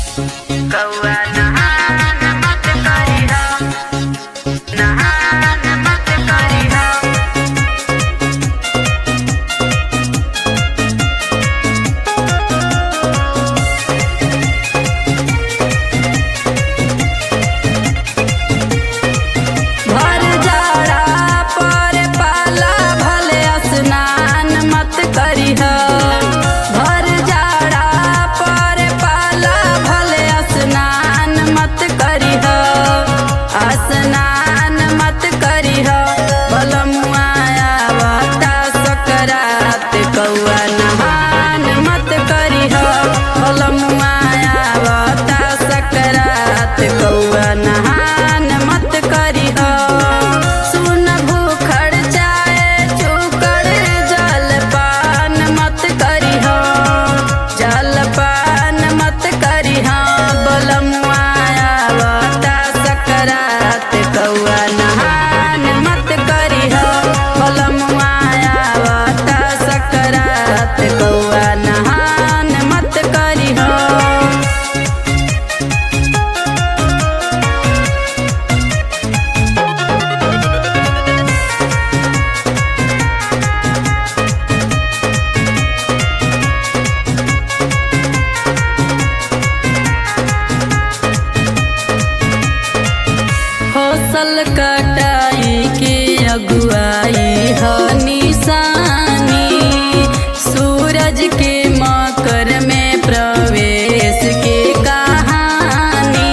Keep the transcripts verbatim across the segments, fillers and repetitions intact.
कौआ नहान मत करिहा, नहान मत करिहा। भर जाड़ा पर पाला भले स्नान मत करिहा। भर जाड़ा पर पाला भले स्नान मत करिहा, स्नान मत करिहा। बलमुआ आवता सकरात कौआ नहान मत करिहा। बलमुआ आवता सकरात कौआ नहान मत करिहा। सुन भूखड़ चाहे चूकड़ जलपान मत करिहा, जलपान मत करिहा। बलमुआ आवता सकरात कौआ नहान मत करिहा। बलमुआ आवता सकरात कौआ नहान मत करिहा। फसल कटाई के अगुआई ह निशानी, सूरज के मकर में प्रवेश के कहानी।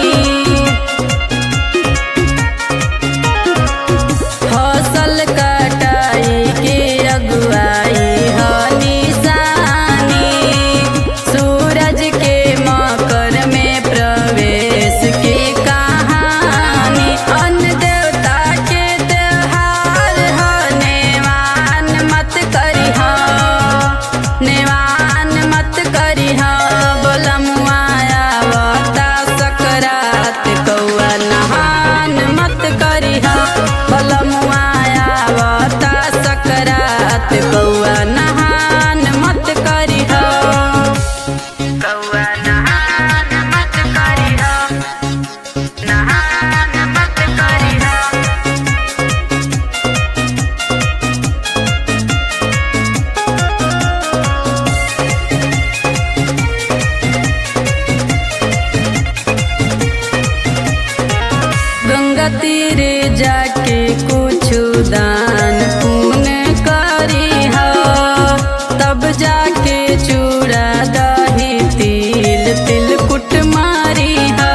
फसल कटाई के अगुआई ह निशानी, सूरज के मकर में प्रवेश के कहानी। अन्न देवता के त्योहार ह, नेवान मत करिहा, नेवान मत करिहा। बलमुआ आवता सकरात कौआ नहान मत करिहा। बलमुआ आवता सकरात कौआ नहान मत करिहा। कौआ नहान मत करिहा, नहान मत करिहा। गंगा तीरे जाके कुछु दान पुण्य करिहा, तब जाके चूड़ा दही तिल तिलकुट मारिहा।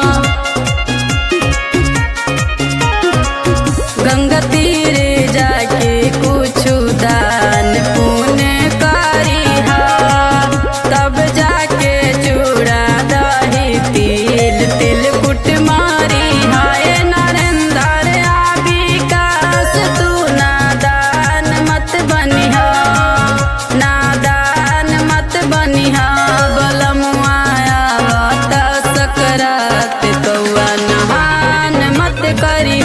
गंगा तीरे जाके कुछु दान पुण्य करिहा, तब जाके चूड़ा दही तिल तिलकुट मारिहा। ए नरेंद्र आ विकास तू नादान मत बनिहा, नादान मत बनिहा। बलमुआ आवता सकरात कौआ नहान मत करिहा।